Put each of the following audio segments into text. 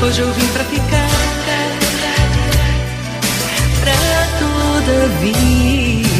Hoje eu vim pra ficar, pra toda a vida.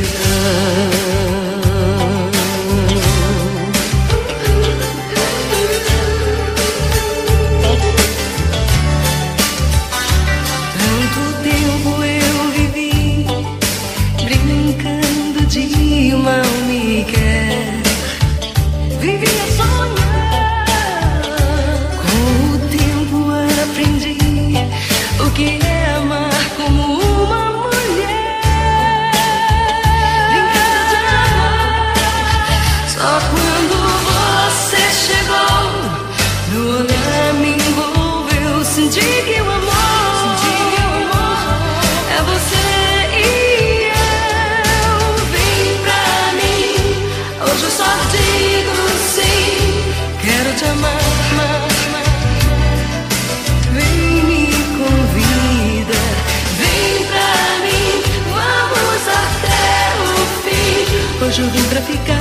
Tanto tempo eu vivi brincando de mal me quer. Vivi a sonhar. Com o tempo aprendi o que é amar como uma mulher. Brincando de amar. Só quando você chegou, no olhar me envolveu, senti que o amor é você e eu. Vem pra mim, hoje eu só digo sim. Quero te amar. Vem, me convida. Vem pra mim, vamos até o fim. Hoje eu vim pra ficar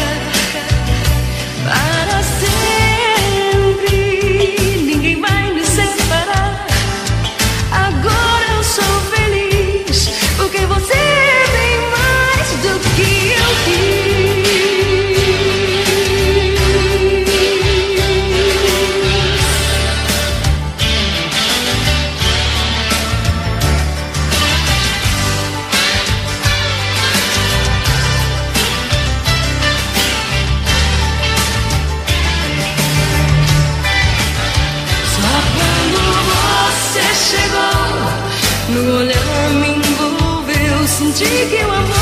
para sempre. Ninguém vai me separar. Agora eu sou feliz, porque você é bem mais do que eu quis. Só quando você chegou, no olhar me envolveu, senti que o amor